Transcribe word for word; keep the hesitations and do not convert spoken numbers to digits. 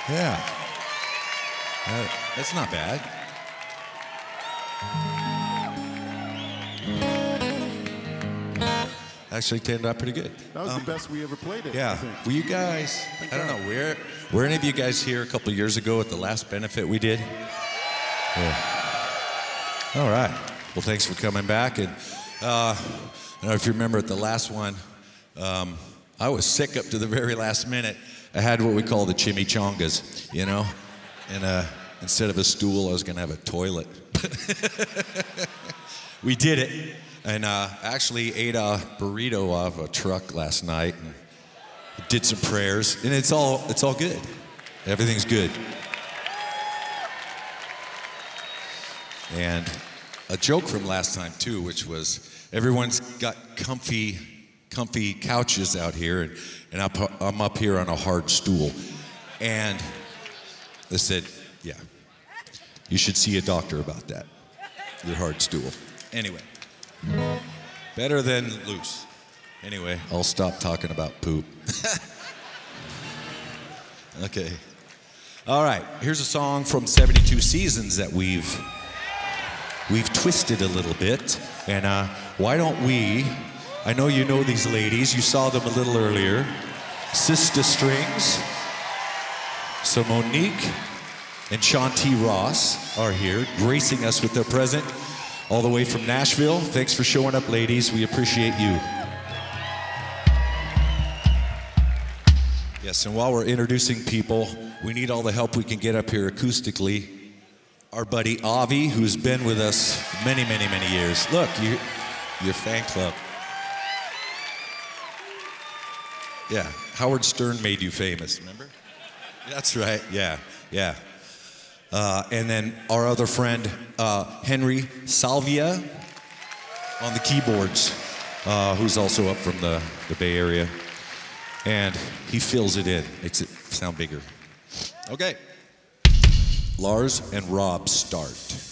Yeah. Uh, that's not bad. Actually turned out pretty good. That was Um, the best we ever played it. Yeah. I think. Were you guys, I don't know, were, were any of you guys here a couple of years ago at the last benefit we did? Yeah. All right. Well, thanks for coming back. And uh, I don't know if you remember at the last one, um, I was sick up to the very last minute. I had what we call the chimichangas, you know? And uh, instead of a stool, I was going to have a toilet. We did it. And uh, actually ate a burrito off a truck last night and did some prayers. And it's all, it's all good. Everything's good. And a joke from last time, too, which was everyone's got comfy, comfy couches out here, and, and I'm, I'm up here on a hard stool. And they said, yeah, you should see a doctor about that, your hard stool. Anyway, better than loose. Anyway, I'll stop talking about poop. Okay. All right, here's a song from seventy-two Seasons that we've we've twisted a little bit. And uh, why don't we, I know you know these ladies, you saw them a little earlier. Sister Strings. So Monique and Shanti Ross are here, gracing us with their present all the way from Nashville. Thanks for showing up, ladies. We appreciate you. Yes, and while we're introducing people, we need all the help we can get up here acoustically. Our buddy Avi, who's been with us many, many, many years. Look, you, your fan club. Yeah, Howard Stern made you famous, remember? That's right, yeah, yeah. Uh, and then our other friend, uh, Henry Salvia, on the keyboards, uh, who's also up from the, the Bay Area. And he fills it in, makes it sound bigger. Okay. Lars and Rob start.